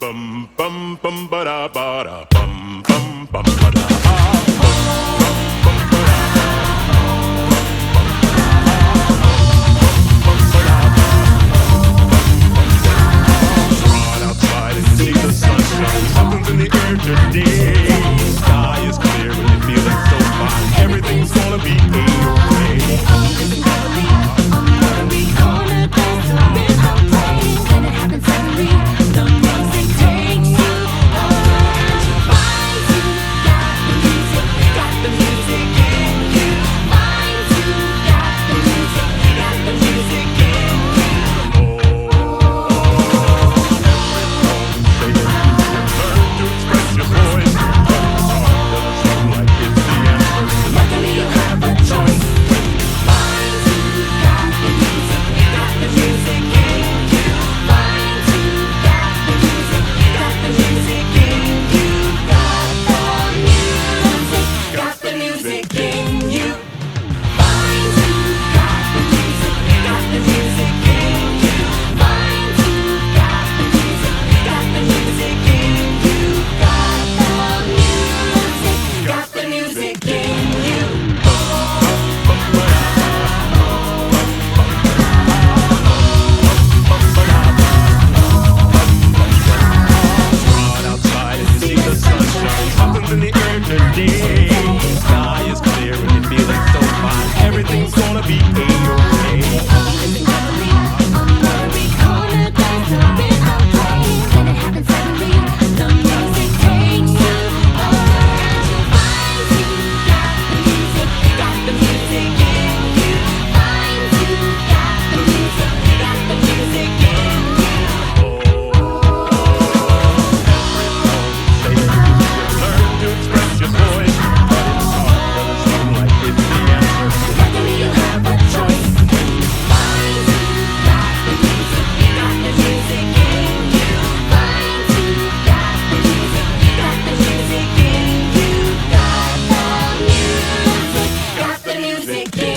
bum bum bum ba da ba da bum bum bum ba da ba. Run outside and see the sunshine. Something's in the air today. Sky is clear and you're feeling so fine. Everything's gonna be a-okay. Music.